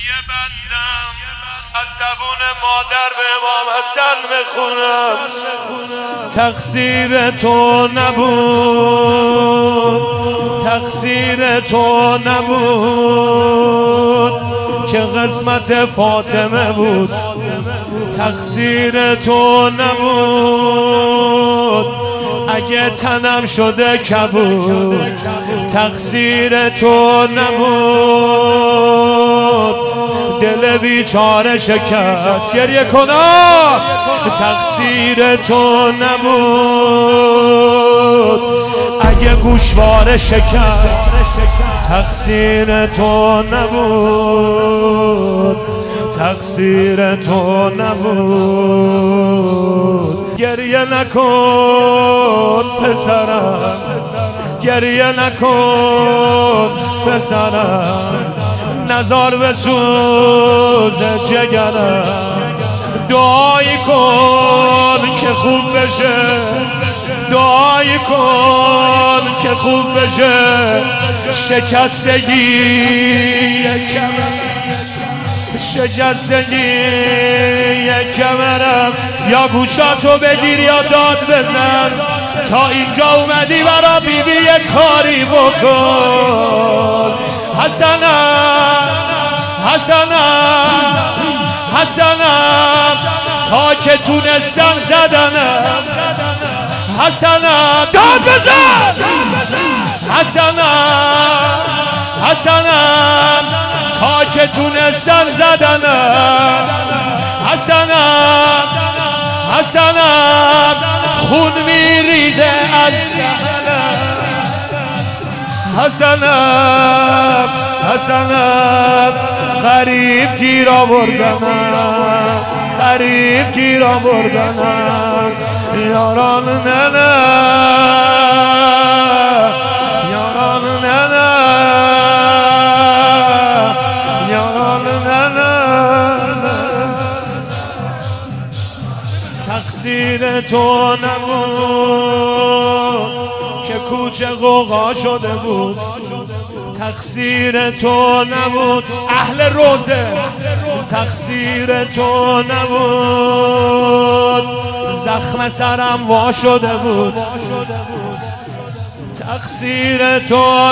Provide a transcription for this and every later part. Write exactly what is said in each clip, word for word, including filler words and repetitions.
بندم از زبون مادر به امام حسن بخونم. تقصیر تو نبود، تقصیر تو نبود که قسمت فاطمه بود. تقصیر تو نبود اگه تنم شده کبود. تقصیر تو نبود دل بیچاره شکست. گریه کنا. تقصیر تو نبود اگه گوشواره شکست. تقصیر تو نبود، تقصیر تو نبود. گریه نکن پسرم، گریه نکن پسرم، نزار به سوز جگرم. دعایی کن که خوب بشه، دعایی کن که خوب بشه. شکستگی شکستگی کمرم. یا گوشاتو بگیر یا داد بزن. تا اینجا اومدی برا بیبی یک کاری بکن. حسنم حسنم حسنم تا که تونستم زدنم. حسنم داد بزن. حسنم حسنم تا که تونستم زدنم. حسنم حسنم خون میریزه از دهنم. حسنم حسنم غریب گیر آوردنم، غریب گیر آوردنم. یاران ننه، یاران ننه، یاران ننه. تقصیر تو نبود که کوچه غوغا شده بود. تقصیر تو نبود اهل روزه. تقصیر تو نبود زخم سرم وا شده بود. تقصیر تو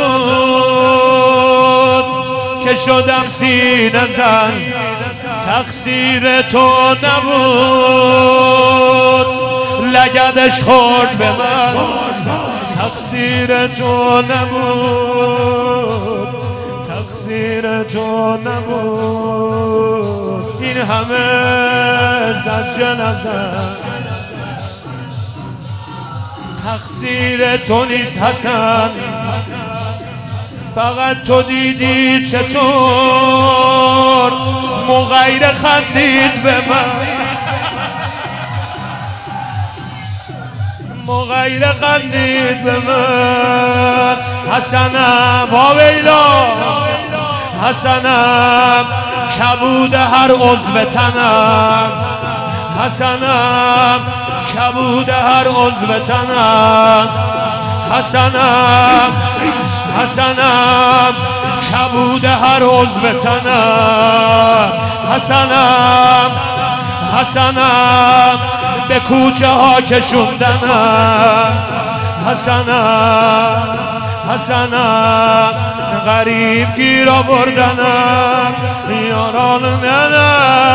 نبود که شدم سینه زن. تقصیر تو نبود لگدش خورد به من. تقصیر تو نبود، تقصیر تو نبود. این همه زجه نزن. تقصیر تو نیست حسن، فقط تو دیدی چطور مغیر خندید به من. مغیر خندید به من. حسنم واویلا، حسنم کبود هر عضو تنم. حسنم کبود هر عضو تنم. حسنم حسنم کبود هر عضو تنم. حسنم حسنم به کوچه ها کشوندنم. حسنم حسنم غریب گیر آوردنم. یاران ننه